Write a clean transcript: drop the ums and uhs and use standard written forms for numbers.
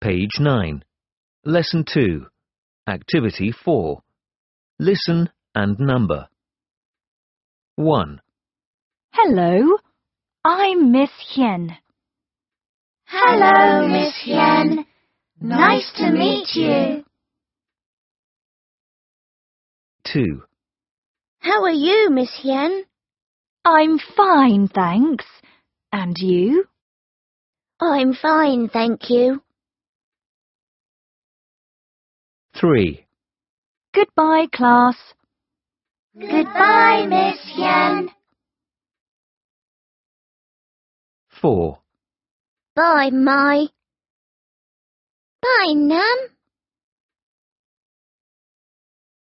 Page 9. Lesson 2. Activity 4. Listen and number. 1. Hello, I'm Miss Hien. Hello, Miss Hien. Nice to meet you. 2. How are you, Miss Hien? I'm fine, thanks. And you? I'm fine, thank you. 3. Goodbye, class. Goodbye, Miss Hien. 4. Bye, Mai. Bye, Nam.